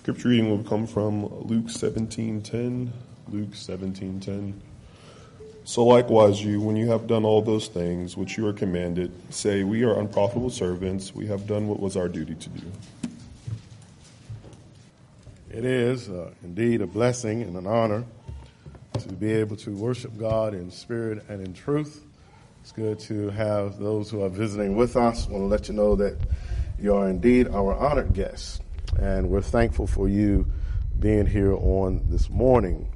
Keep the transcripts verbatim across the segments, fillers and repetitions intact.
Scripture reading will come from Luke seventeen ten. Luke seventeen ten. So likewise you, when you have done all those things which you are commanded, say, we are unprofitable servants, we have done what was our duty to do. It is uh, indeed a blessing and an honor to be able to worship God in spirit and in truth. It's good to have those who are visiting with us. I want to let you know that you are indeed our honored guests, and we're thankful for you being here on this morning.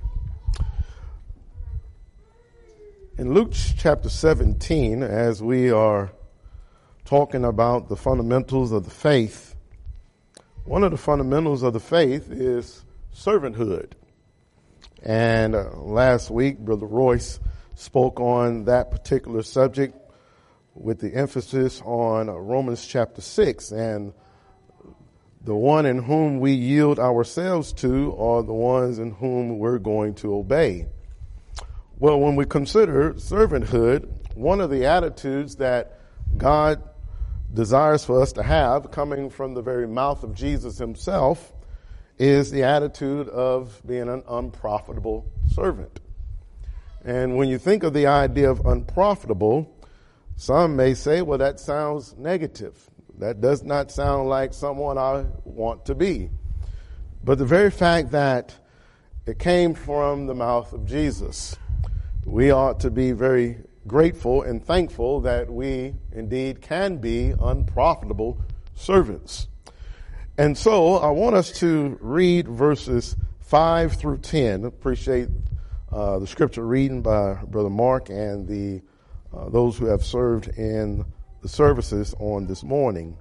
In Luke chapter seventeen, as we are talking about the fundamentals of the faith, one of the fundamentals of the faith is servanthood. And uh, last week, Brother Royce spoke on that particular subject with the emphasis on uh, Romans chapter six. And the one in whom we yield ourselves to are the ones in whom we're going to obey. Well, when we consider servanthood, one of the attitudes that God desires for us to have, coming from the very mouth of Jesus himself, is the attitude of being an unprofitable servant. And when you think of the idea of unprofitable, some may say, well, that sounds negative. That does not sound like someone I want to be. But the very fact that it came from the mouth of Jesus, we ought to be very grateful and thankful that we indeed can be unprofitable servants. And so I want us to read verses five through ten. Appreciate uh, the scripture reading by Brother Mark and the uh, those who have served in the services on this morning.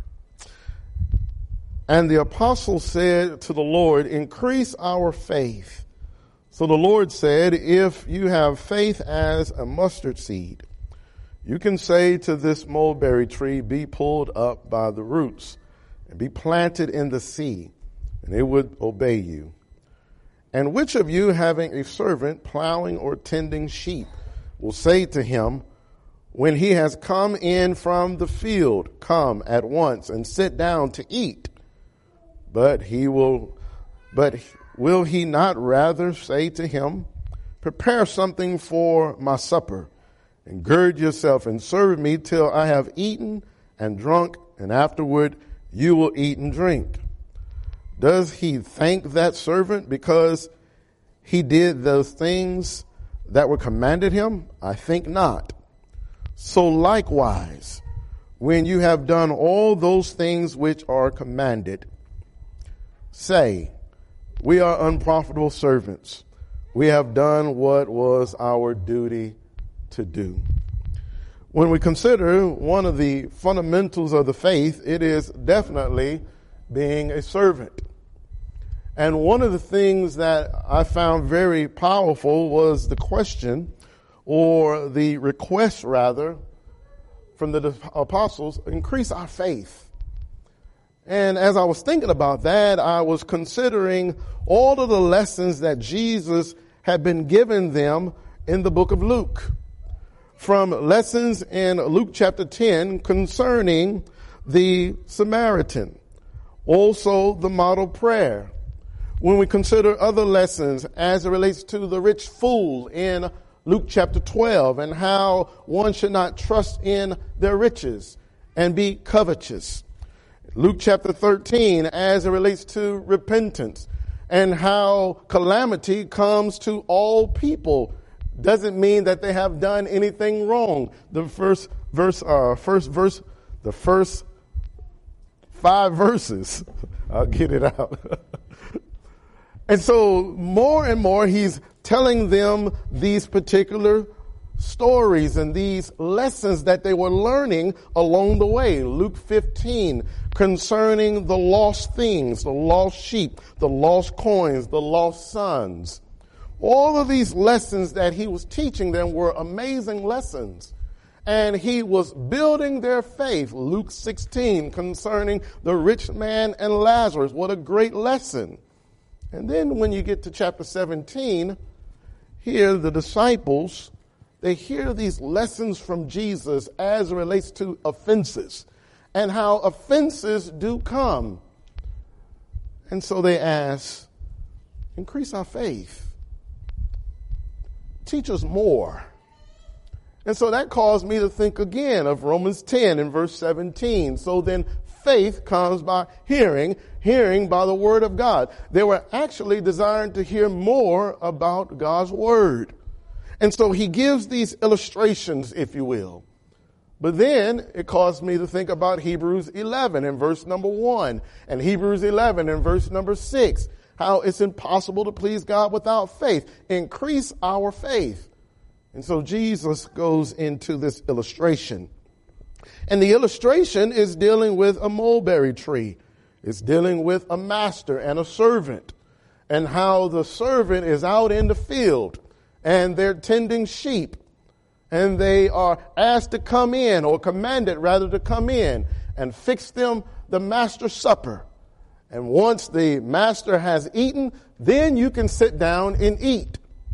And the apostle said to the Lord, increase our faith. So the Lord said, if you have faith as a mustard seed, you can say to this mulberry tree, be pulled up by the roots and be planted in the sea, and it would obey you. And which of you, having a servant plowing or tending sheep, will say to him, when he has come in from the field, come at once and sit down to eat? But he will, but will he not rather say to him, prepare something for my supper, and gird yourself and serve me till I have eaten and drunk, and afterward you will eat and drink? Does he thank that servant because he did those things that were commanded him? I think not. So likewise, when you have done all those things which are commanded, say, we are unprofitable servants. We have done what was our duty to do. When we consider one of the fundamentals of the faith, it is definitely being a servant. And one of the things that I found very powerful was the question, or the request rather, from the apostles, increase our faith. And as I was thinking about that, I was considering all of the lessons that Jesus had been giving them in the book of Luke. From lessons in Luke chapter ten concerning the Samaritan, also the model prayer. When we consider other lessons as it relates to the rich fool in Luke chapter twelve, and how one should not trust in their riches and be covetous. Luke chapter thirteen, as it relates to repentance and how calamity comes to all people. Doesn't mean that they have done anything wrong. The first verse, uh, first verse, the first five verses, I'll get it out. And so more and more he's telling them these particular stories and these lessons that they were learning along the way. Luke fifteen, concerning the lost things, the lost sheep, the lost coins, the lost sons. All of these lessons that he was teaching them were amazing lessons. And he was building their faith. Luke sixteen, concerning the rich man and Lazarus. What a great lesson. And then when you get to chapter seventeen, here the disciples, they hear these lessons from Jesus as it relates to offenses and how offenses do come. And so they ask, increase our faith. Teach us more. And so that caused me to think again of Romans ten and verse seventeen. So then faith comes by hearing, hearing by the word of God. They were actually desiring to hear more about God's word. And so he gives these illustrations, if you will. But then it caused me to think about Hebrews eleven and verse number one and Hebrews eleven and verse number six, how it's impossible to please God without faith. Increase our faith. And so Jesus goes into this illustration. And the illustration is dealing with a mulberry tree. It's dealing with a master and a servant, and how the servant is out in the field and they're tending sheep, and they are asked to come in, or commanded rather to come in and fix them the master's supper. And once the master has eaten, then you can sit down and eat.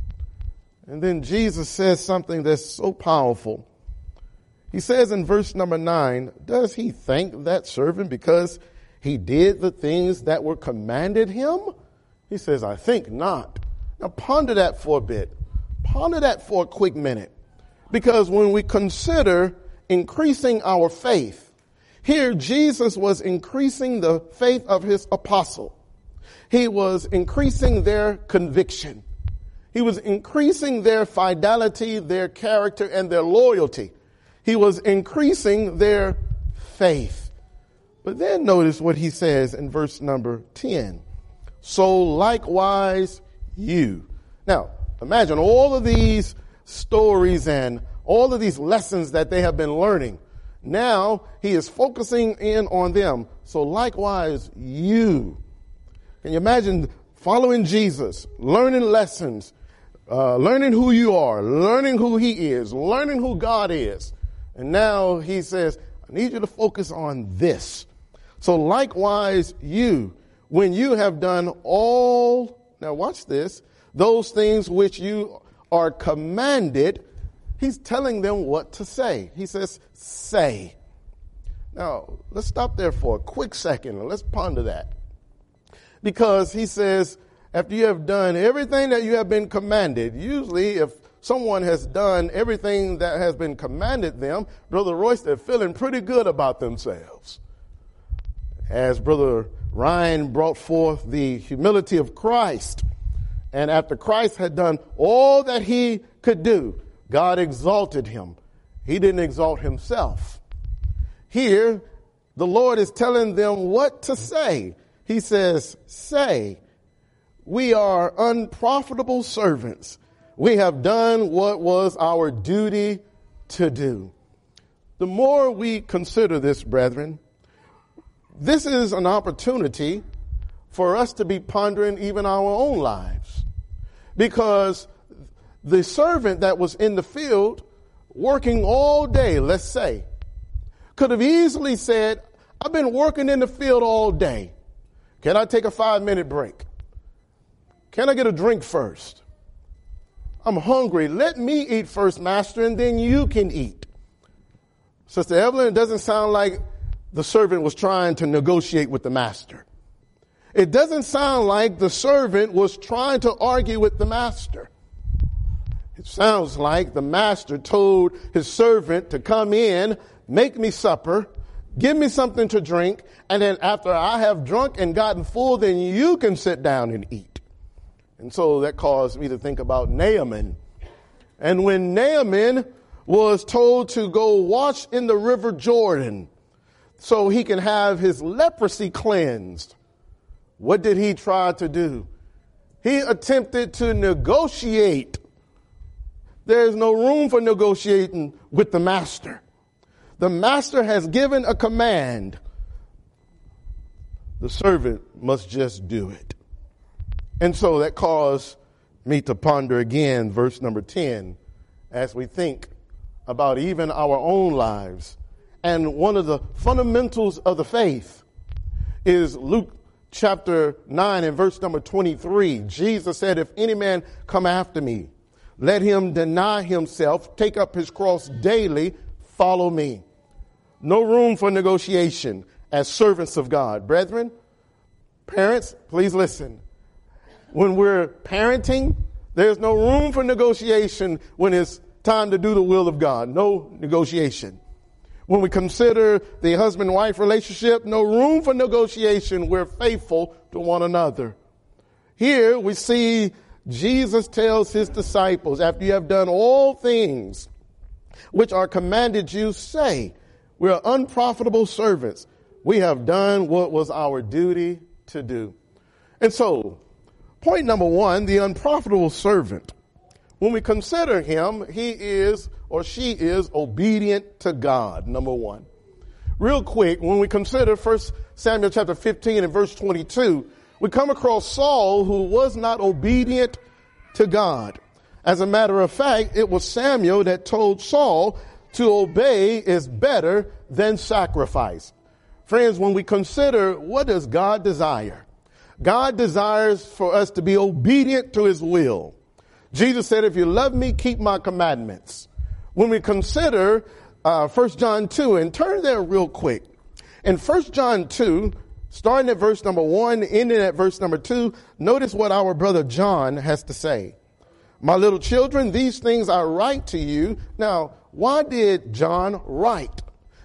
And then Jesus says something that's so powerful. He says in verse number nine, does he thank that servant because he did the things that were commanded him? He says, I think not. Now ponder that for a bit. Ponder that for a quick minute. Because when we consider increasing our faith, here Jesus was increasing the faith of his apostle. He was increasing their conviction. He was increasing their fidelity, their character, and their loyalty. He was increasing their faith. But then notice what he says in verse number ten. So likewise you. Now, imagine all of these stories and all of these lessons that they have been learning. Now he is focusing in on them. So likewise you. Can you imagine following Jesus, learning lessons, uh, learning who you are, learning who he is, learning who God is. And now he says, I need you to focus on this. So likewise you, when you have done all, now watch this, those things which you are commanded, he's telling them what to say. He says, say. Now, let's stop there for a quick second and let's ponder that. Because he says, after you have done everything that you have been commanded, usually if someone has done everything that has been commanded them, Brother Royce, they're feeling pretty good about themselves. As Brother Ryan brought forth the humility of Christ, and after Christ had done all that he could do, God exalted him. He didn't exalt himself. Here, the Lord is telling them what to say. He says, say, we are unprofitable servants. We have done what was our duty to do. The more we consider this, brethren, this is an opportunity for us to be pondering even our own lives. Because the servant that was in the field working all day, let's say, could have easily said, I've been working in the field all day. Can I take a five minute break? Can I get a drink first? I'm hungry. Let me eat first, master, and then you can eat. Sister Evelyn, it doesn't sound like the servant was trying to negotiate with the master. It doesn't sound like the servant was trying to argue with the master. It sounds like the master told his servant to come in, make me supper, give me something to drink, and then after I have drunk and gotten full, then you can sit down and eat. And so that caused me to think about Naaman. And when Naaman was told to go wash in the river Jordan so he can have his leprosy cleansed, what did he try to do? He attempted to negotiate. There is no room for negotiating with the master. The master has given a command. The servant must just do it. And so that caused me to ponder again verse number ten as we think about even our own lives. And one of the fundamentals of the faith is Luke chapter nine and verse number twenty-three. Jesus said, if any man come after me, let him deny himself, take up his cross daily, follow me. No room for negotiation as servants of God. Brethren, Parents, please listen. When we're parenting, there's no room for negotiation when it's time to do the will of God. No negotiation. When we consider the husband-wife relationship, no room for negotiation. We're faithful to one another. Here we see Jesus tells his disciples, after you have done all things which are commanded you, say, we are unprofitable servants. We have done what was our duty to do. And so, point number one, the unprofitable servant. When we consider him, he is or she is obedient to God, number one. Real quick, when we consider First Samuel chapter fifteen and verse twenty-two, we come across Saul, who was not obedient to God. As a matter of fact, it was Samuel that told Saul to obey is better than sacrifice. Friends, when we consider what does God desire? God desires for us to be obedient to his will. Jesus said, if you love me, keep my commandments. When we consider uh, First John two, and turn there real quick. In First John two, starting at verse number one, ending at verse number two, notice what our brother John has to say. My little children, these things I write to you. Now, why did John write?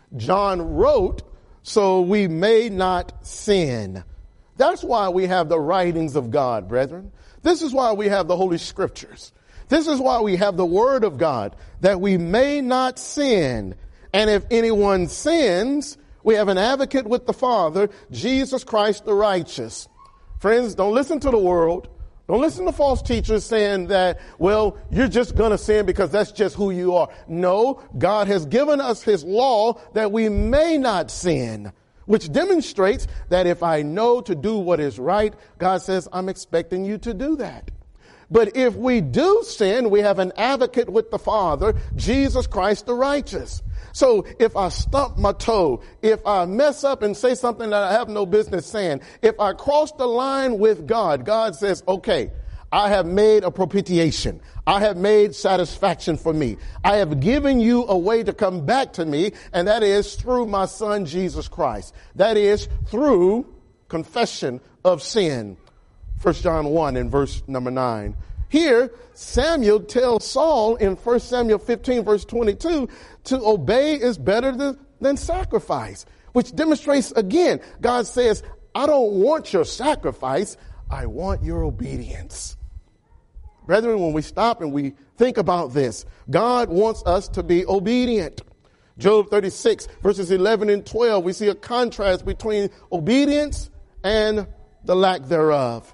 John wrote so we may not sin. That's why we have the writings of God, brethren. This is why we have the Holy Scriptures. This is why we have the Word of God, that we may not sin. And if anyone sins, we have an advocate with the Father, Jesus Christ the righteous. Friends, don't listen to the world. Don't listen to false teachers saying that, well, you're just going to sin because that's just who you are. No, God has given us his law that we may not sin, which demonstrates that if I know to do what is right, God says, I'm expecting you to do that. But if we do sin, we have an advocate with the Father, Jesus Christ the righteous. So if I stump my toe, if I mess up and say something that I have no business saying, if I cross the line with God, God says, okay, I have made a propitiation. I have made satisfaction for me. I have given you a way to come back to me, and that is through my son, Jesus Christ. That is through confession of sin. First John one and verse number nine. Here, Samuel tells Saul in First Samuel fifteen, verse twenty-two, to obey is better than, than sacrifice, which demonstrates again, God says, I don't want your sacrifice. I want your obedience. Brethren, when we stop and we think about this, God wants us to be obedient. Job thirty-six, verses eleven and twelve, we see a contrast between obedience and the lack thereof.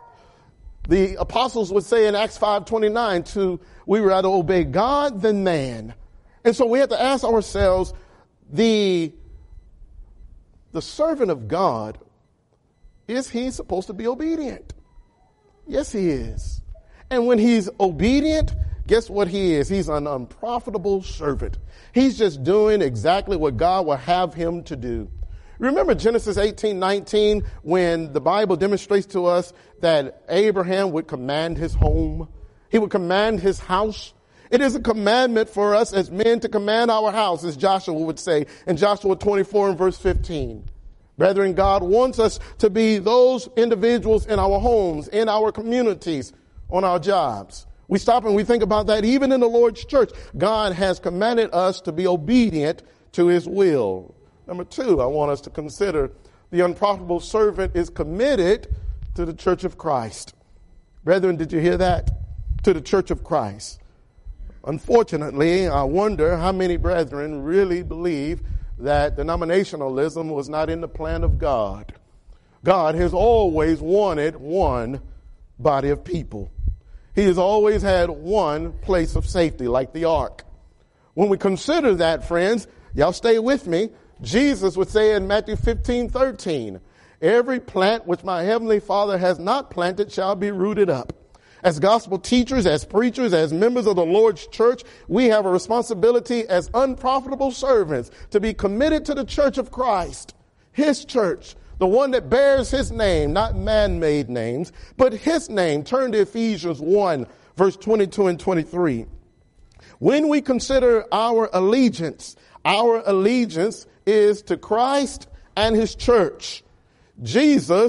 The apostles would say in Acts five twenty-nine to, we rather obey God than man. And so we have to ask ourselves, the, the servant of God, is he supposed to be obedient? Yes, he is. And when he's obedient, guess what he is? He's an unprofitable servant. He's just doing exactly what God will have him to do. Remember Genesis eighteen nineteen, when the Bible demonstrates to us that Abraham would command his home. He would command his house. It is a commandment for us as men to command our house, as Joshua would say in Joshua twenty-four and verse fifteen. Brethren, God wants us to be those individuals in our homes, in our communities, on our jobs. We stop and we think about that even in the Lord's church. God has commanded us to be obedient to his will. Number two, I want us to consider the unprofitable servant is committed to the church of Christ. Brethren, did you hear that? To the church of Christ. Unfortunately, I wonder how many brethren really believe that denominationalism was not in the plan of God. God has always wanted one body of people. He has always had one place of safety, like the ark. When we consider that, friends, y'all stay with me. Jesus would say in Matthew fifteen thirteen, every plant which my heavenly Father has not planted shall be rooted up. As gospel teachers, as preachers, as members of the Lord's church, we have a responsibility as unprofitable servants to be committed to the church of Christ, his church, the one that bears his name, not man-made names, but his name. Turn to Ephesians one, verse twenty-two and twenty-three. When we consider our allegiance, our allegiance is to Christ and his church. Jesus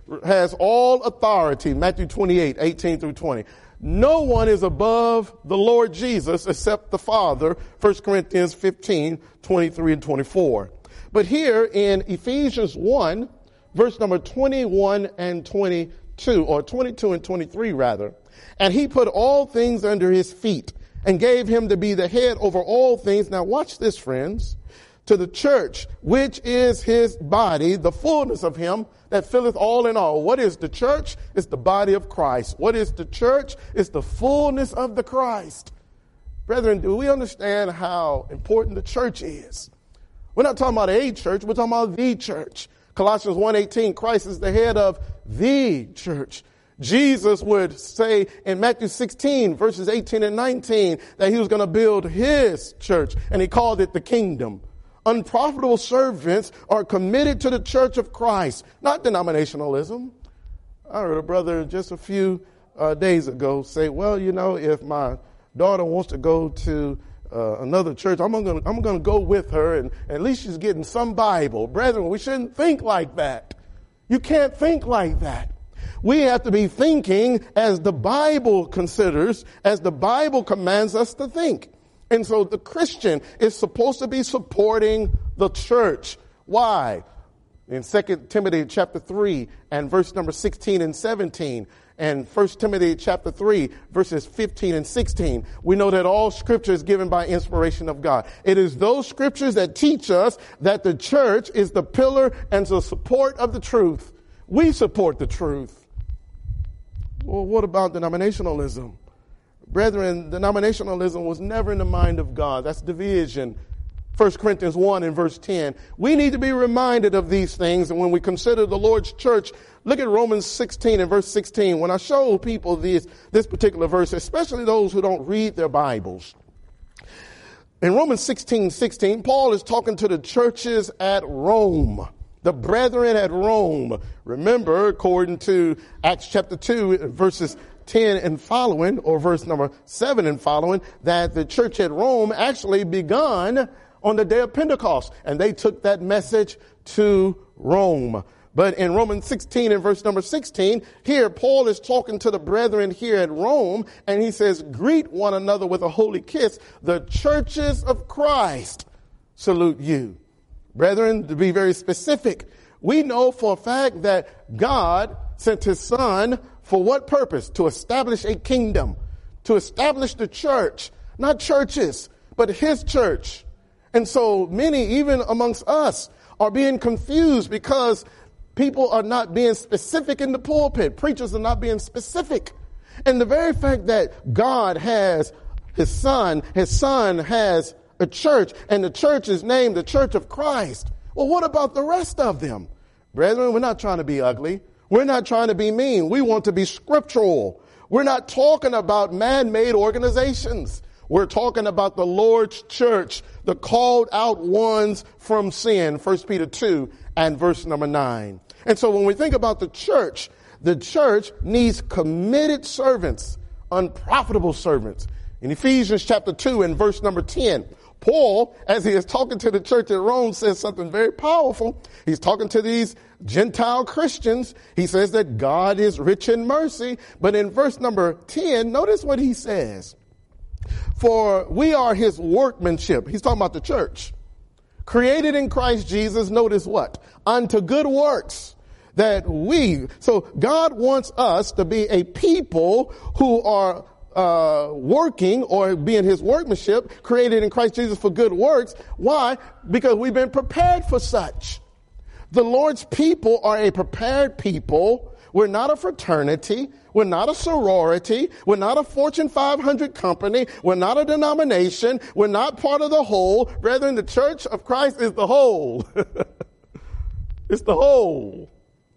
has all authority. Matthew twenty-eight, eighteen through twenty. No one is above the Lord Jesus except the Father. First Corinthians fifteen, twenty-three and twenty-four. But here in Ephesians one, verse number twenty-one and twenty-two, or twenty-two and twenty-three rather, and he put all things under his feet and gave him to be the head over all things. Now watch this, friends. To the church, which is his body, the fullness of him that filleth all in all. What is the church? It's the body of Christ. What is the church? It's the fullness of the Christ. Brethren, do we understand how important the church is? We're not talking about a church, we're talking about the church. Colossians one eighteen, Christ is the head of the church. Jesus would say in Matthew sixteen, verses eighteen and nineteen, that he was going to build his church, and he called it the kingdom. Unprofitable servants are committed to the church of Christ, not denominationalism. I heard a brother just a few uh, days ago say, well, you know, if my daughter wants to go to uh, another church, I'm going to I'm going to go with her, and, and at least she's getting some Bible. Brethren, we shouldn't think like that. You can't think like that. We have to be thinking as the Bible considers, as the Bible commands us to think. And so the Christian is supposed to be supporting the church. Why? In Second Timothy chapter three and verse number sixteen and seventeen, and First Timothy chapter three verses fifteen and sixteen, we know that all scripture is given by inspiration of God. It is those scriptures that teach us that the church is the pillar and the support of the truth. We support the truth. Well, what about denominationalism? Brethren, denominationalism was never in the mind of God. That's division. First Corinthians one and verse ten. We need to be reminded of these things. And when we consider the Lord's church, look at Romans sixteen and verse sixteen. When I show people this, this particular verse, especially those who don't read their Bibles. In Romans sixteen, sixteen, Paul is talking to the churches at Rome. The brethren at Rome. Remember, according to Acts chapter two, verses ten and following, or verse number seven and following, that the church at Rome actually begun on the day of Pentecost, and they took that message to Rome. But in Romans sixteen and verse number sixteen, here Paul is talking to the brethren here at Rome, and he says, greet one another with a holy kiss. The churches of Christ salute you. Brethren, to be very specific, we know for a fact that God sent his son for what purpose? To establish a kingdom, to establish the church, not churches, but his church. And so many, even amongst us, are being confused because people are not being specific in the pulpit. Preachers are not being specific. And the very fact that God has his son, his son has a church, and the church is named the Church of Christ. Well, what about the rest of them? Brethren, we're not trying to be ugly. We're not trying to be mean. We want to be scriptural. We're not talking about man-made organizations. We're talking about the Lord's church, the called out ones from sin, First Peter two and verse number nine. And so when we think about the church, the church needs committed servants, unprofitable servants. In Ephesians chapter two and verse number ten, Paul, as he is talking to the church at Rome, says something very powerful. He's talking to these Gentile Christians. He says that God is rich in mercy. But in verse number ten, notice what he says. For we are his workmanship. He's talking about the church. Created in Christ Jesus, notice what? Unto good works that we, so God wants us to be a people who are Uh, working or being his workmanship, created in Christ Jesus for good works. Why? Because we've been prepared for such. The Lord's people are a prepared people. We're not a fraternity. We're not a sorority. We're not a Fortune five hundred company. We're not a denomination. We're not part of the whole. Brethren, the church of Christ is the whole. It's the whole.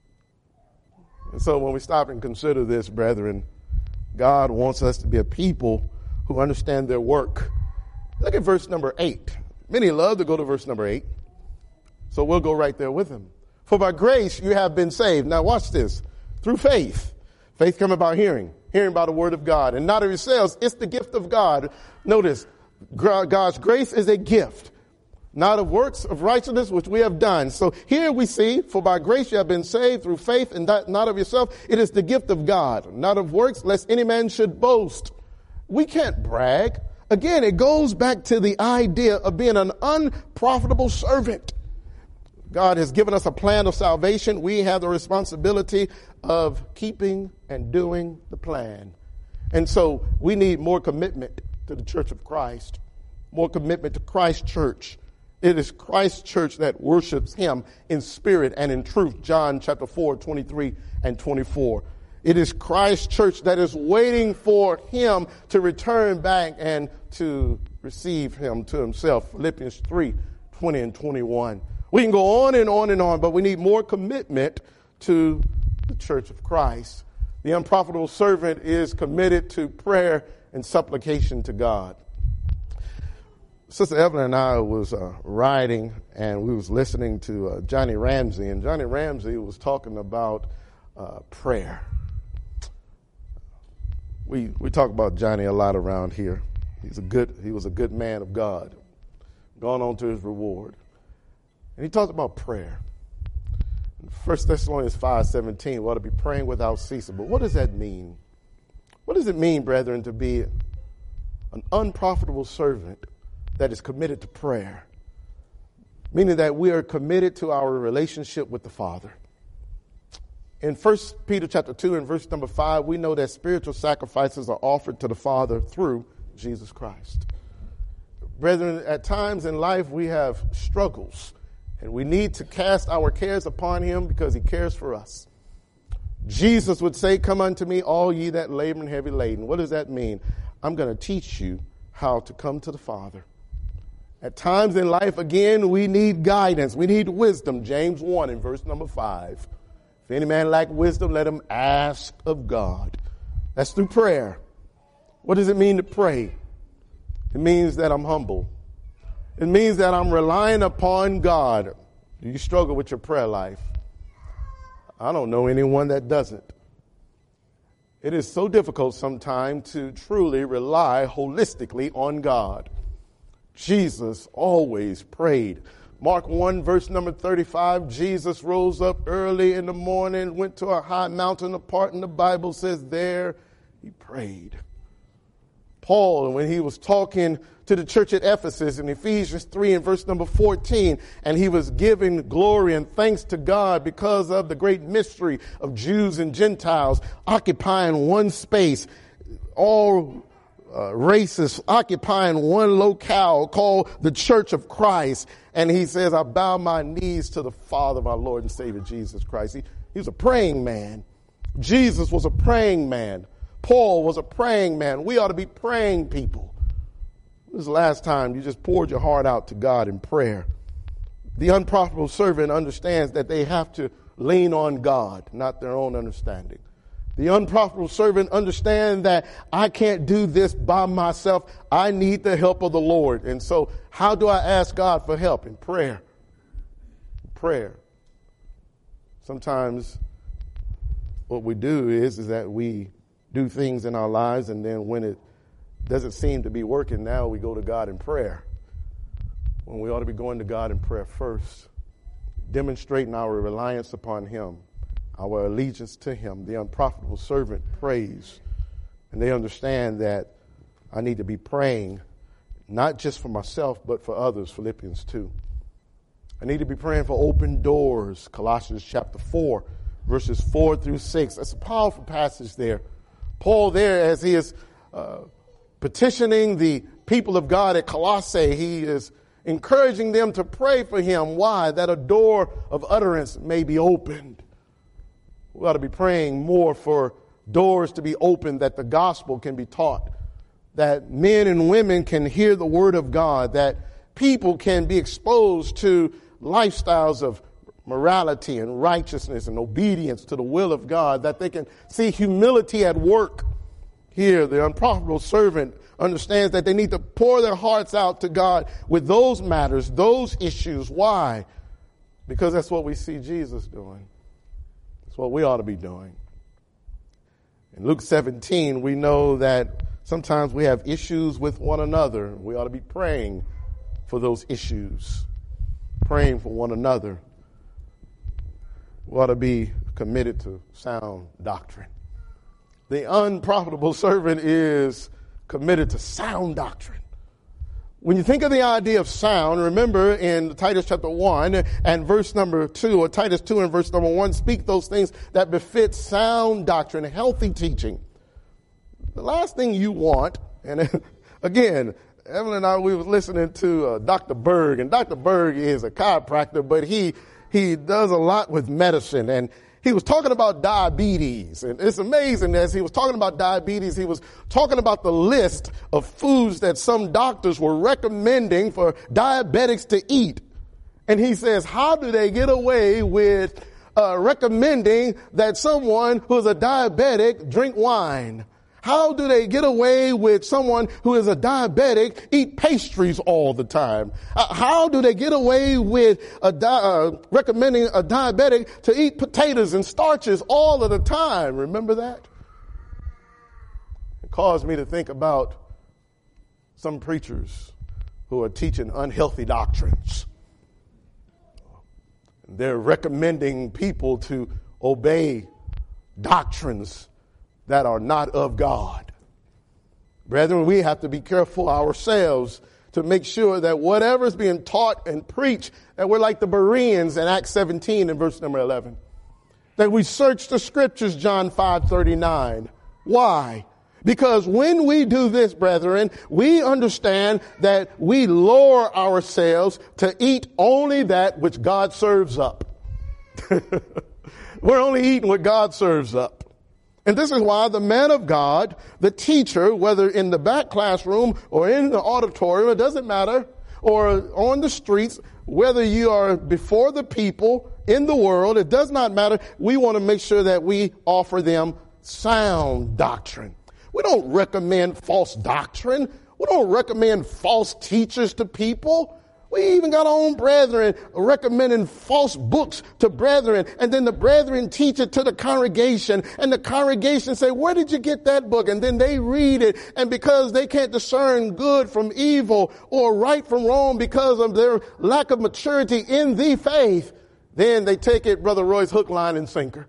And so when we stop and consider this, brethren, God wants us to be a people who understand their work. Look at verse number eight. Many love to go to verse number eight. So we'll go right there with him. For by grace you have been saved. Now watch this. Through faith. Faith comes about hearing. Hearing by the word of God. And not of yourselves. It's the gift of God. Notice, God's grace is a gift. not of works of righteousness which we have done. So here we see, for by grace you have been saved through faith, and that not of yourself. It is the gift of God, not of works, lest any man should boast. We can't brag. Again, it goes back to the idea of being an unprofitable servant. God has given us a plan of salvation. We have the responsibility of keeping and doing the plan. And so we need more commitment to the Church of Christ, more commitment to Christ Church. It is Christ Church that worships him in spirit and in truth. John chapter four, twenty-three and twenty-four. It is Christ Church that is waiting for him to return back and to receive him to himself. Philippians three, twenty and twenty-one. We can go on and on and on, but we need more commitment to the Church of Christ. The unprofitable servant is committed to prayer and supplication to God. Sister Evelyn and I was uh, riding, and we was listening to uh, Johnny Ramsey, and Johnny Ramsey was talking about uh, prayer. We we talk about Johnny a lot around here. He's a good. He was a good man of God, gone on to his reward. And he talked about prayer. In First Thessalonians five seventeen, we ought to be praying without ceasing. But what does that mean? What does it mean, brethren, to be an unprofitable servant that is committed to prayer? Meaning that we are committed to our relationship with the Father. In First Peter chapter two and verse number five, we know that spiritual sacrifices are offered to the Father through Jesus Christ. Brethren, at times in life we have struggles, and we need to cast our cares upon him because he cares for us. Jesus would say, "Come unto me, all ye that labor and heavy laden." What does that mean? I'm going to teach you how to come to the Father. At times in life, again, we need guidance. We need wisdom. James one in verse number five. If any man lack wisdom, let him ask of God. That's through prayer. What does it mean to pray? It means that I'm humble. It means that I'm relying upon God. Do you struggle with your prayer life? I don't know anyone that doesn't. It is so difficult sometimes to truly rely holistically on God. Jesus always prayed. Mark one, verse number thirty-five, Jesus rose up early in the morning, went to a high mountain apart, and the Bible says there he prayed. Paul, when he was talking to the church at Ephesus in Ephesians three and verse number fourteen, and he was giving glory and thanks to God because of the great mystery of Jews and Gentiles occupying one space, all uh, races occupying one locale called the Church of Christ. And he says, I bow my knees to the Father of our Lord and Savior Jesus Christ. He, he was a praying man. Jesus was a praying man. Paul was a praying man. We ought to be praying people. When was the last time you just poured your heart out to God in prayer? The unprofitable servant understands that they have to lean on God, not their own understanding. The unprofitable servant understands that I can't do this by myself. I need the help of the Lord. And so how do I ask God for help? In prayer. Prayer. Sometimes what we do is, is that we do things in our lives, and then when it doesn't seem to be working, now we go to God in prayer. When we ought to be going to God in prayer first, demonstrating our reliance upon him, our allegiance to him. The unprofitable servant prays, and they understand that I need to be praying not just for myself but for others. Philippians two. I need to be praying for open doors. Colossians chapter four, verses four through six. That's a powerful passage there. Paul there, as he is uh, petitioning the people of God at Colossae, he is encouraging them to pray for him. Why? That a door of utterance may be opened. We ought to be praying more for doors to be opened, that the gospel can be taught, that men and women can hear the word of God, that people can be exposed to lifestyles of morality and righteousness and obedience to the will of God, that they can see humility at work. Here, the unprofitable servant understands that they need to pour their hearts out to God with those matters, those issues. Why? Because that's what we see Jesus doing. That's what we ought to be doing. In Luke seventeen, we know that sometimes we have issues with one another. We ought to be praying for those issues, praying for one another. We ought to be committed to sound doctrine. The unprofitable servant is committed to sound doctrine. When you think of the idea of sound, remember in Titus chapter one and verse number two, or Titus two and verse number one, speak those things that befit sound doctrine, healthy teaching. The last thing you want, and again, Evelyn and I, we were listening to uh, Doctor Berg, and Doctor Berg is a chiropractor, but he he does a lot with medicine, and he was talking about diabetes, and it's amazing as he was talking about diabetes, he was talking about the list of foods that some doctors were recommending for diabetics to eat. And he says, how do they get away with uh, recommending that someone who's a diabetic drink wine? How do they get away with someone who is a diabetic eat pastries all the time? Uh, how do they get away with a di- uh, recommending a diabetic to eat potatoes and starches all of the time? Remember that? It caused me to think about some preachers who are teaching unhealthy doctrines. They're recommending people to obey doctrines that are not of God. Brethren, we have to be careful ourselves to make sure that whatever is being taught and preached, that we're like the Bereans in Acts seventeen and verse number eleven. That we search the scriptures, John five thirty-nine. Why? Because when we do this, brethren, we understand that we lower ourselves to eat only that which God serves up. We're only eating what God serves up. And this is why the man of God, the teacher, whether in the back classroom or in the auditorium, it doesn't matter, or on the streets, whether you are before the people, in the world, it does not matter. We want to make sure that we offer them sound doctrine. We don't recommend false doctrine. We don't recommend false teachers to people. We even got our own brethren recommending false books to brethren, and then the brethren teach it to the congregation, and the congregation say, where did you get that book? And then they read it, and because they can't discern good from evil or right from wrong because of their lack of maturity in the faith, then they take it, Brother Roy's hook, line, and sinker.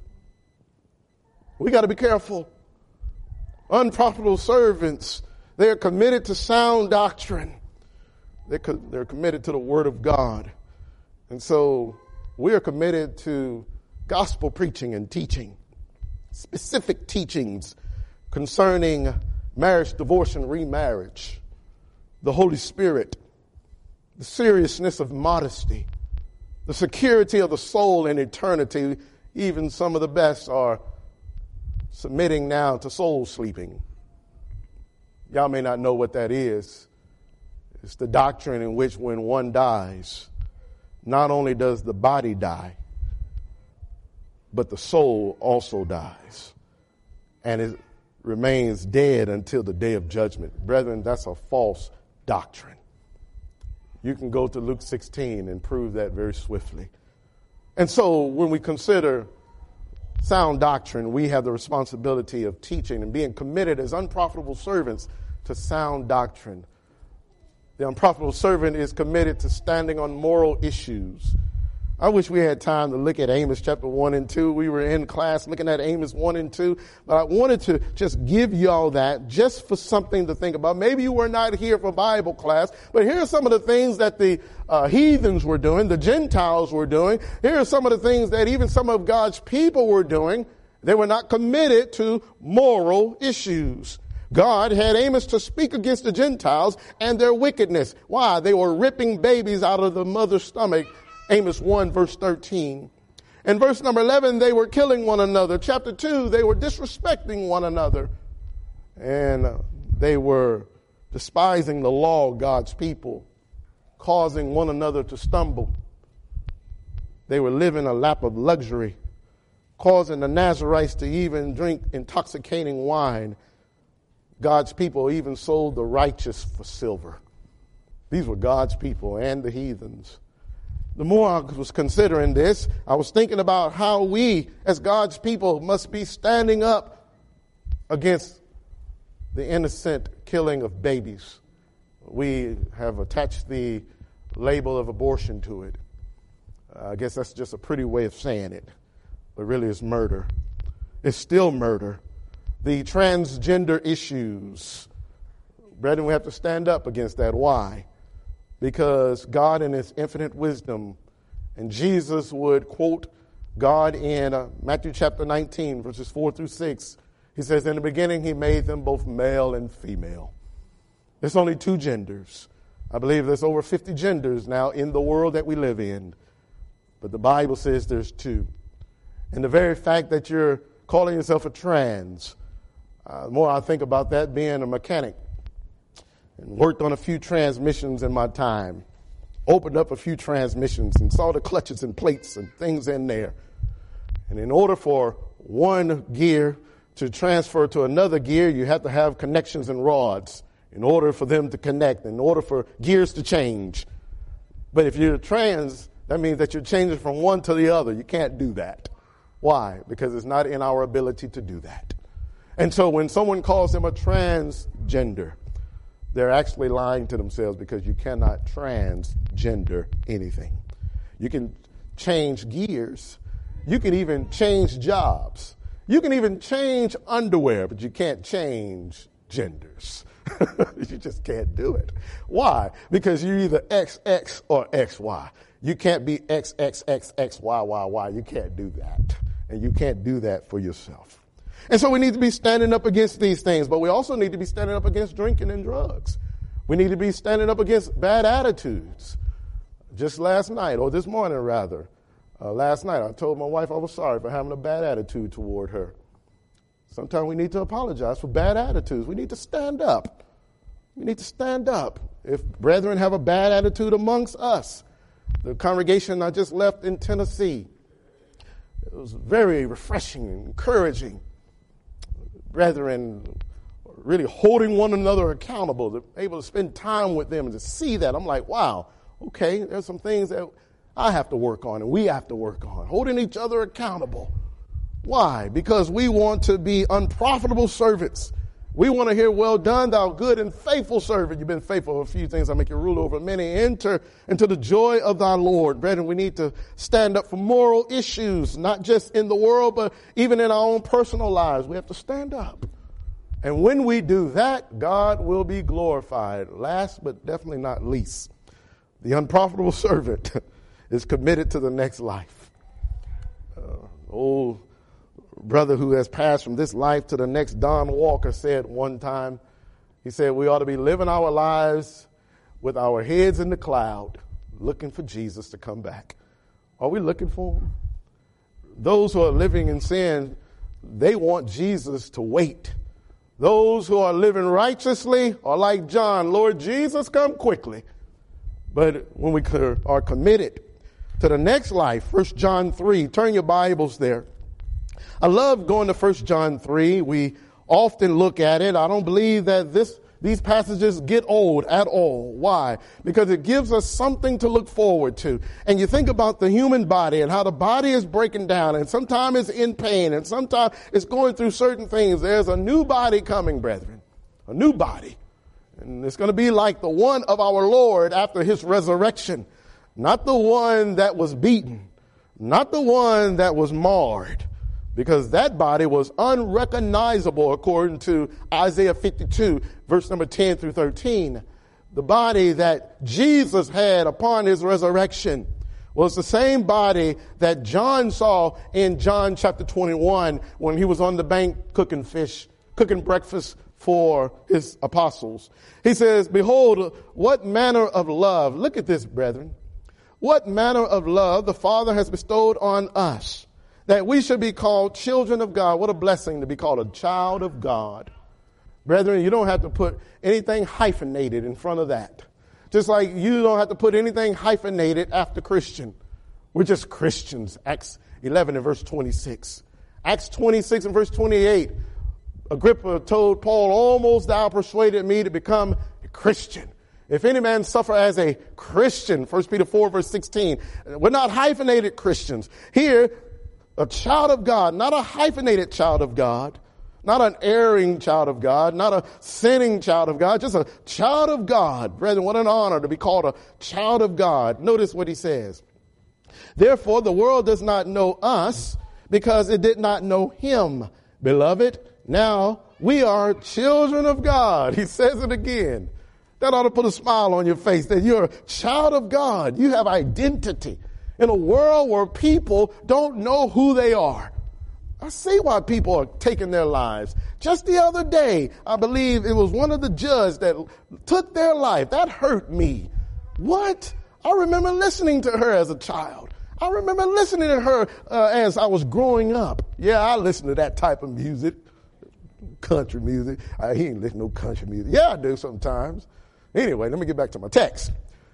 We got to be careful. Unprofitable servants, they are committed to sound doctrine. They're, co- they're committed to the Word of God. And so we are committed to gospel preaching and teaching, specific teachings concerning marriage, divorce, and remarriage, the Holy Spirit, the seriousness of modesty, the security of the soul in eternity. Even some of the best are submitting now to soul sleeping. Y'all may not know what that is. It's the doctrine in which when one dies, not only does the body die, but the soul also dies. And it remains dead until the day of judgment. Brethren, that's a false doctrine. You can go to Luke sixteen and prove that very swiftly. And so when we consider sound doctrine, we have the responsibility of teaching and being committed as unprofitable servants to sound doctrine. The unprofitable servant is committed to standing on moral issues. I wish we had time to look at Amos chapter one and two. We were in class looking at Amos one and two, but I wanted to just give y'all that just for something to think about. Maybe you were not here for Bible class, but here are some of the things that the uh, heathens were doing, the Gentiles were doing. Here are some of the things that even some of God's people were doing. They were not committed to moral issues. God had Amos to speak against the Gentiles and their wickedness. Why? They were ripping babies out of the mother's stomach. Amos one, verse thirteen. In verse number eleven, they were killing one another. Chapter two, they were disrespecting one another. And uh, they were despising the law of God's people, causing one another to stumble. They were living a lap of luxury, causing the Nazarites to even drink intoxicating wine. God's people even sold the righteous for silver. These were God's people and the heathens. The more I was considering this, I was thinking about how we, as God's people, must be standing up against the innocent killing of babies. we have attached the label of abortion to it. Uh, I guess that's just a pretty way of saying it, but really it's murder. It's still murder. The transgender issues, brethren, we have to stand up against that. Why? Because God in his infinite wisdom, and Jesus would quote God in uh, Matthew chapter nineteen, verses four through six. He says, in the beginning, he made them both male and female. There's only two genders. I believe there's over fifty genders now in the world that we live in. But the Bible says there's two. And the very fact that you're calling yourself a trans, uh, the more I think about that, being a mechanic, and worked on a few transmissions in my time, opened up a few transmissions and saw the clutches and plates and things in there. And in order for one gear to transfer to another gear, you have to have connections and rods in order for them to connect, in order for gears to change. But if you're trans, that means that you're changing from one to the other. You can't do that. Why? Because it's not in our ability to do that. And so when someone calls them a transgender, they're actually lying to themselves, because you cannot transgender anything. You can change gears. You can even change jobs. You can even change underwear, but you can't change genders. You just can't do it. Why? Because you're either X X or X Y. You can't be X X X X Y Y Y. You can't do that. And you can't do that for yourself. And so we need to be standing up against these things, but we also need to be standing up against drinking and drugs. We need to be standing up against bad attitudes. Just last night, or this morning rather, uh, last night I told my wife I was sorry for having a bad attitude toward her. Sometimes we need to apologize for bad attitudes. We need to stand up. We need to stand up. If brethren have a bad attitude amongst us, the congregation I just left in Tennessee, it was very refreshing and encouraging. Brethren really holding one another accountable, able to spend time with them and to see that. I'm like, wow, okay, there's some things that I have to work on and we have to work on, holding each other accountable. Why? Because we want to be unprofitable servants. We want to hear, well done, thou good and faithful servant. You've been faithful over a few things. I make you rule over many. Enter into the joy of thy Lord. Brethren, we need to stand up for moral issues, not just in the world, but even in our own personal lives. We have to stand up. And when we do that, God will be glorified. Last but definitely not least, the unprofitable servant is committed to the next life. Uh, old brother who has passed from this life to the next, Don Walker, said one time, he said, we ought to be living our lives with our heads in the cloud, looking for Jesus to come back. Are we looking for him? Those who are living in sin, they want Jesus to wait. Those who are living righteously are like John, Lord Jesus, come quickly. But when we are committed to the next life, First John three, turn your Bibles there. I love going to First John three. We often look at it. I don't believe that this these passages get old at all. Why? Because it gives us something to look forward to. And you think about the human body and how the body is breaking down, and sometimes it's in pain, and sometimes it's going through certain things. There's a new body coming, brethren, a new body. And it's going to be like the one of our Lord after his resurrection, not the one that was beaten, not the one that was marred, because that body was unrecognizable according to Isaiah fifty-two, verse number ten through thirteen. The body that Jesus had upon his resurrection was the same body that John saw in John chapter twenty-one when he was on the bank cooking fish, cooking breakfast for his apostles. He says, behold, what manner of love, look at this, brethren, what manner of love the Father has bestowed on us, that we should be called children of God. What a blessing to be called a child of God. Brethren, you don't have to put anything hyphenated in front of that. Just like you don't have to put anything hyphenated after Christian. We're just Christians. Acts eleven and verse twenty-six. Acts twenty-six and verse twenty-eight. Agrippa told Paul, almost thou persuaded me to become a Christian. If any man suffer as a Christian, First Peter four verse sixteen. We're not hyphenated Christians. Here, a child of God, not a hyphenated child of God, not an erring child of God, not a sinning child of God, just a child of God. Brethren, what an honor to be called a child of God. Notice what he says. Therefore, the world does not know us because it did not know him. Beloved, now we are children of God. He says it again. That ought to put a smile on your face that you're a child of God. You have identity in a world where people don't know who they are. I see why people are taking their lives. Just the other day, I believe it was one of the judges that took their life. That hurt me. What? I remember listening to her as a child. I remember listening to her uh, as I was growing up. Yeah, I listened to that type of music, country music. Uh, he ain't listen to no country music. Yeah, I do sometimes. Anyway, let me get back to my text.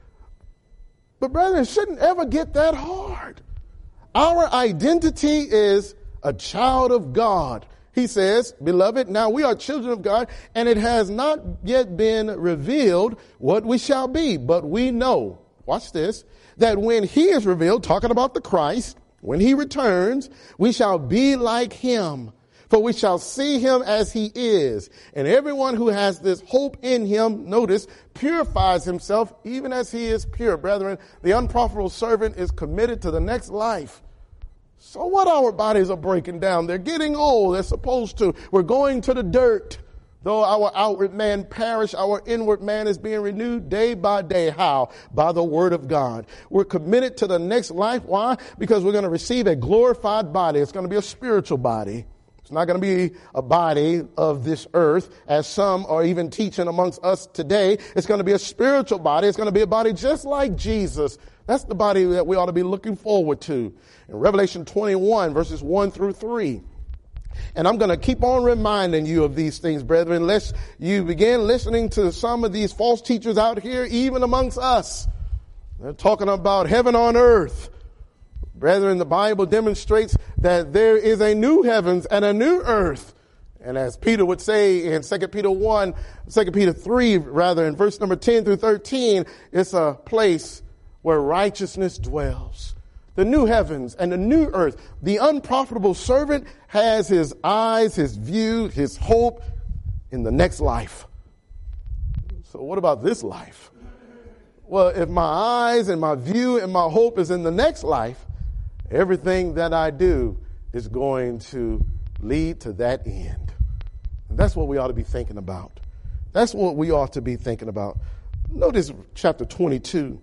But brethren, it shouldn't ever get that hard. Our identity is a child of God. He says, beloved, now we are children of God, and it has not yet been revealed what we shall be. But we know, watch this, that when he is revealed, talking about the Christ, when he returns, we shall be like him. For we shall see him as he is. And everyone who has this hope in him, notice, purifies himself even as he is pure. Brethren, the unprofitable servant is committed to the next life. So what? Our bodies are breaking down. They're getting old. They're supposed to. We're going to the dirt. Though our outward man perish, our inward man is being renewed day by day. How? By the word of God. We're committed to the next life. Why? Because we're going to receive a glorified body. It's going to be a spiritual body. It's not going to be a body of this earth, as some are even teaching amongst us today. It's going to be a spiritual body. It's going to be a body just like Jesus. That's the body that we ought to be looking forward to. In Revelation twenty-one, verses one through three. And I'm going to keep on reminding you of these things, brethren, lest you begin listening to some of these false teachers out here, even amongst us. They're talking about heaven on earth. Brethren, the Bible demonstrates that there is a new heavens and a new earth. And as Peter would say in Second Peter one, Second Peter three, rather, in verse number ten through thirteen, it's a place where righteousness dwells. The new heavens and the new earth. The unprofitable servant has his eyes, his view, his hope in the next life. So what about this life? Well, if my eyes and my view and my hope is in the next life, everything that I do is going to lead to that end. And that's what we ought to be thinking about. That's what we ought to be thinking about. Notice chapter twenty-two.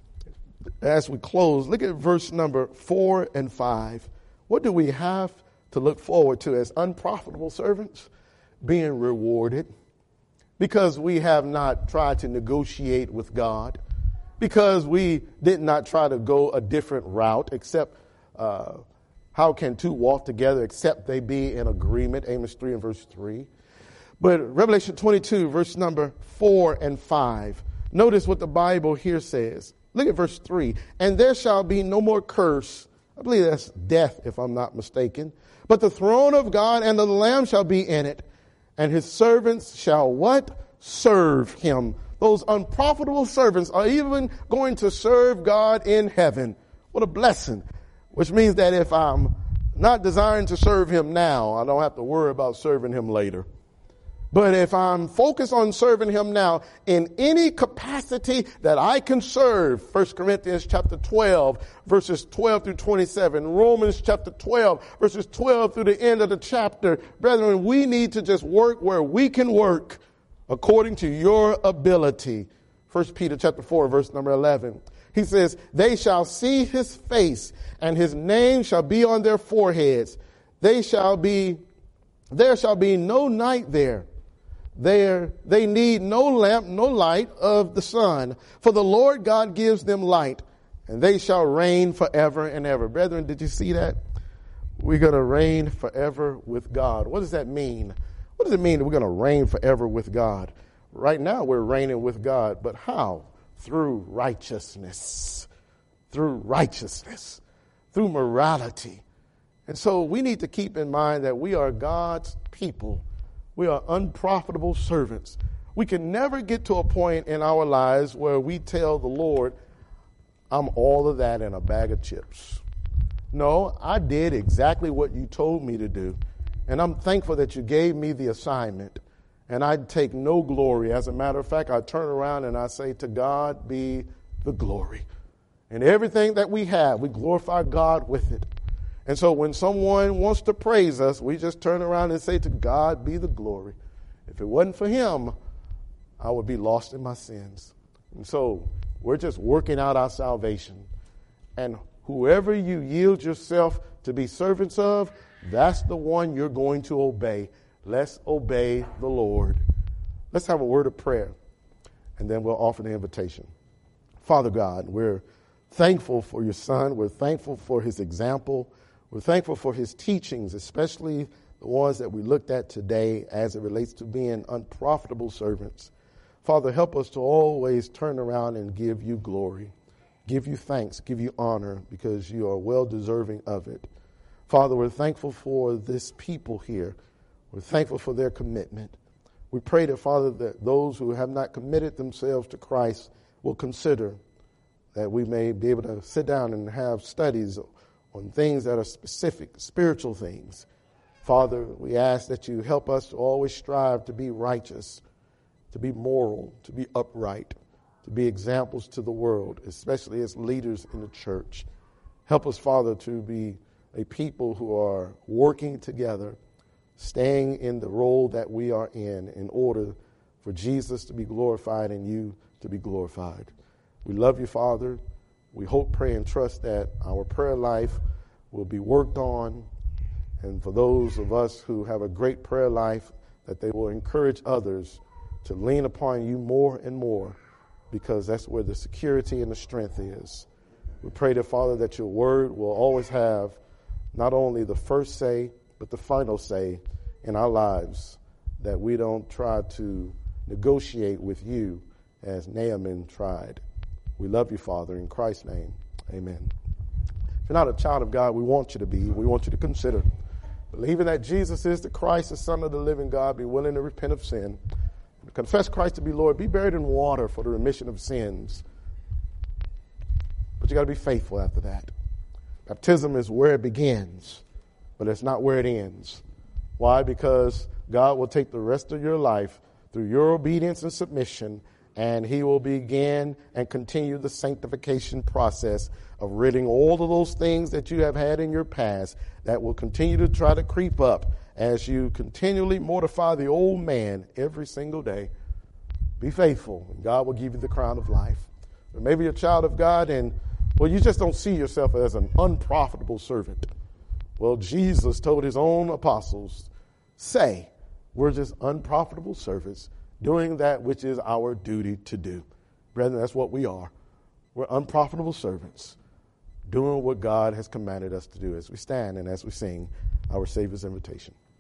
As we close, look at verse number four and five. What do we have to look forward to as unprofitable servants? Being rewarded because we have not tried to negotiate with God, because we did not try to go a different route, except uh, how can two walk together except they be in agreement? Amos three and verse three. But Revelation twenty-two, verse number four and five. Notice what the Bible here says. Look at verse three. And there shall be no more curse. I believe that's death, if I'm not mistaken. But the throne of God and of the Lamb shall be in it. And his servants shall what? Serve him. Those unprofitable servants are even going to serve God in heaven. What a blessing. Which means that if I'm not desiring to serve him now, I don't have to worry about serving him later. But if I'm focused on serving him now in any capacity that I can serve, First Corinthians chapter twelve, verses twelve through twenty-seven, Romans chapter twelve, verses twelve through the end of the chapter, brethren, we need to just work where we can work according to your ability. First Peter chapter four, verse number eleven. He says, they shall see his face, and his name shall be on their foreheads. They shall be, there shall be no night there. There, they need no lamp, no light of the sun, for the Lord God gives them light, and they shall reign forever and ever. Brethren, did you see that? We're going to reign forever with God. What does that mean? What does it mean that we're going to reign forever with God? Right now, we're reigning with God, but how? Through righteousness, through righteousness, through morality. And so we need to keep in mind that we are God's people. We are unprofitable servants. We can never get to a point in our lives where we tell the Lord, I'm all of that in a bag of chips. No, I did exactly what you told me to do. And I'm thankful that you gave me the assignment. And I take no glory. As a matter of fact, I turn around and I say, to God be the glory. And everything that we have, we glorify God with it. And so when someone wants to praise us, we just turn around and say, to God be the glory. If it wasn't for him, I would be lost in my sins. And so we're just working out our salvation. And whoever you yield yourself to be servants of, that's the one you're going to obey. Let's obey the Lord. Let's have a word of prayer, and then we'll offer the invitation. Father God, we're thankful for your son. We're thankful for his example. We're thankful for his teachings, especially the ones that we looked at today as it relates to being unprofitable servants. Father, help us to always turn around and give you glory, give you thanks, give you honor, because you are well deserving of it. Father, we're thankful for this people here. We're thankful for their commitment. We pray that, Father, that those who have not committed themselves to Christ will consider that we may be able to sit down and have studies on things that are specific, spiritual things. Father, we ask that you help us to always strive to be righteous, to be moral, to be upright, to be examples to the world, especially as leaders in the church. Help us, Father, to be a people who are working together, staying in the role that we are in, in order for Jesus to be glorified and you to be glorified. We love you, Father. We hope, pray, and trust that our prayer life will be worked on. And for those of us who have a great prayer life, that they will encourage others to lean upon you more and more, because that's where the security and the strength is. We pray that, Father, that your word will always have not only the first say, but the final say in our lives, that we don't try to negotiate with you as Naaman tried. We love you, Father, in Christ's name. Amen. If you're not a child of God, we want you to be. We want you to consider believing that Jesus is the Christ, the Son of the living God. Be willing to repent of sin. Confess Christ to be Lord. Be buried in water for the remission of sins. But you got to be faithful after that. Baptism is where it begins, but it's not where it ends. Why? Because God will take the rest of your life through your obedience and submission, and he will begin and continue the sanctification process of ridding all of those things that you have had in your past that will continue to try to creep up as you continually mortify the old man every single day. Be faithful, and God will give you the crown of life. Or maybe you're a child of God and, well, you just don't see yourself as an unprofitable servant. Well, Jesus told his own apostles, say, we're just unprofitable servants doing that which is our duty to do. Brethren, that's what we are. We're unprofitable servants doing what God has commanded us to do, as we stand and as we sing our Savior's invitation.